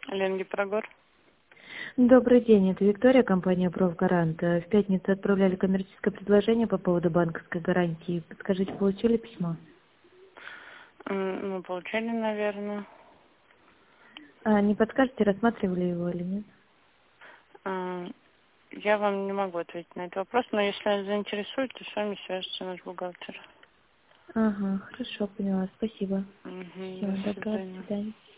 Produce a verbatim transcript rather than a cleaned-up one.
Ленги Прогор. Добрый день, это Виктория, компания «Профгарант». В пятницу отправляли коммерческое предложение по поводу банковской гарантии. Подскажите, получили письмо? М, Ну, получили, наверное. А не подскажете, рассматривали его или нет? М, Я вам не могу ответить на этот вопрос, но если заинтересует, то с вами свяжется наш бухгалтер. Ага, хорошо, поняла, спасибо. Мгм, Всего до доброго, до свидания. свидания.